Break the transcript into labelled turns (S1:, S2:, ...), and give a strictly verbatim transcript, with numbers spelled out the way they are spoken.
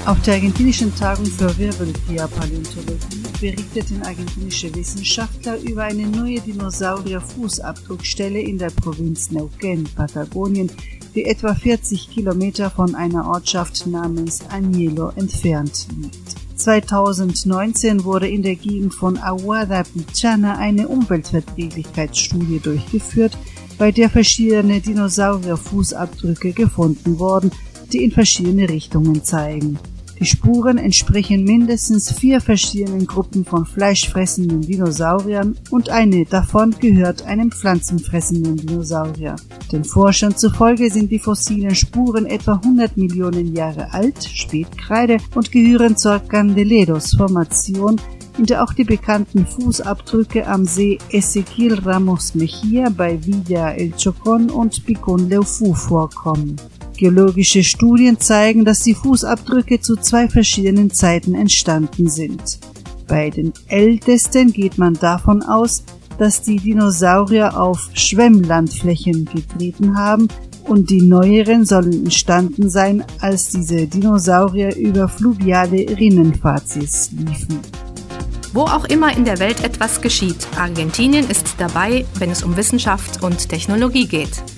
S1: Auf der argentinischen Tagung für Wirbeltierpaläontologie berichteten argentinische Wissenschaftler über eine neue Dinosaurier-Fußabdruckstelle in der Provinz Neuquén, Patagonien, die etwa vierzig Kilometer von einer Ortschaft namens Añelo entfernt liegt. zweitausendneunzehn wurde in der Gegend von Aguada Pichana eine Umweltverträglichkeitsstudie durchgeführt, bei der verschiedene Dinosaurier-Fußabdrücke gefunden wurden, die in verschiedene Richtungen zeigen. Die Spuren entsprechen mindestens vier verschiedenen Gruppen von fleischfressenden Dinosauriern und eine davon gehört einem pflanzenfressenden Dinosaurier. Den Forschern zufolge sind die fossilen Spuren etwa hundert Millionen Jahre alt, Spätkreide, und gehören zur Candeledos-Formation, in der auch die bekannten Fußabdrücke am See Ezequiel Ramos Mejía bei Villa El Chocón und Picón Leufú vorkommen. Geologische Studien zeigen, dass die Fußabdrücke zu zwei verschiedenen Zeiten entstanden sind. Bei den ältesten geht man davon aus, dass die Dinosaurier auf Schwemmlandflächen getreten haben, und die neueren sollen entstanden sein, als diese Dinosaurier über fluviale Rinnenfazis liefen.
S2: Wo auch immer in der Welt etwas geschieht, Argentinien ist dabei, wenn es um Wissenschaft und Technologie geht.